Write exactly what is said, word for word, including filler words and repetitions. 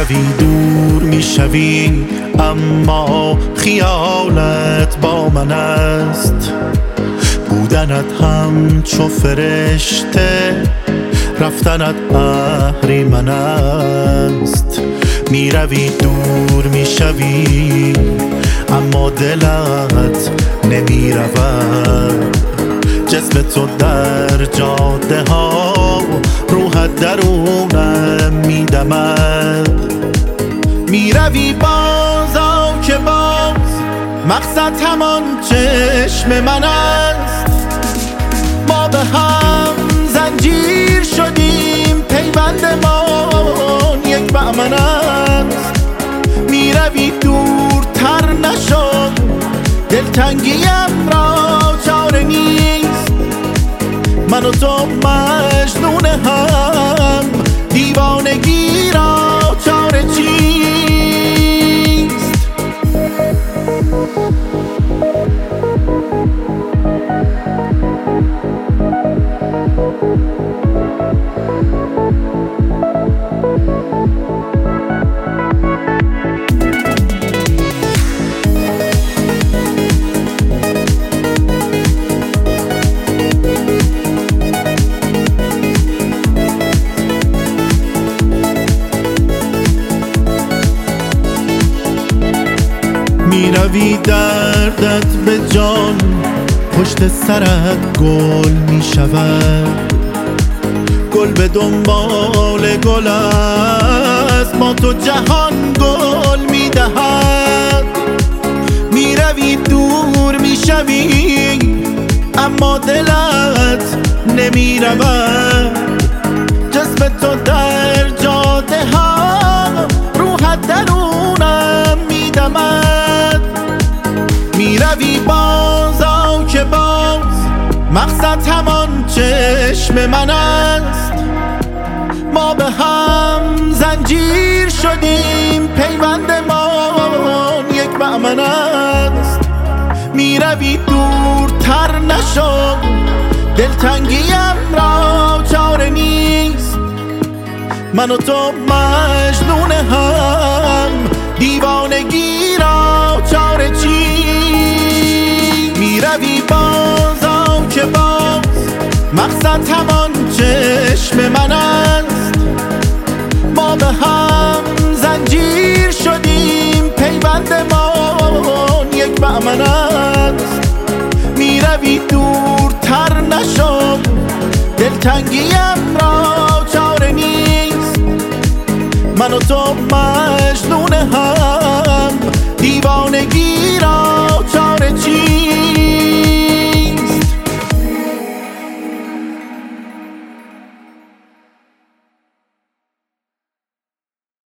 میروی دور میشوی، اما خیالت با من است. بودنت همچو فرشته، رفتنت اهریمن است. میروی دور میشوی، اما دلت نمیرود. جسم تو در جاده ها، روحت درونم میدمد. میروی باز آو که باز، مقصد همان چشم من است. ما به هم زنجیر شدیم، پیوند ما یک بأمن است. میروی دورتر نشد، دلتنگیم را چاره نیست. من و تو مجنون هم، دیوانگی را چاره چیست؟ میروی دردت به جان، پشت سرت گل می شود. گل به دنبال گل است، با تو جهان گل می دهد. میروی دور می شوی، اما دلت نمی رود. جسم تو در جاده ها، روحت درونم می دمد. میروی باز آو که باز، مقصد همان چشم من است. ما به هم زنجیر شدیم، پیوند ما یک بأمن است. میروی دورتر نشد، دلتنگیم را چاره نیست. من و تو مجنون هم، دیوانگی را چاره چیست؟ میروی باز آو که باز، مقصد همان چشم من است. ما به هم زنجیر شدیم، پیوند ما یک بأمن است. میروی دورتر نشد، دلتنگیم را چاره نیست. من و تو مجنون هم، دیوانگی را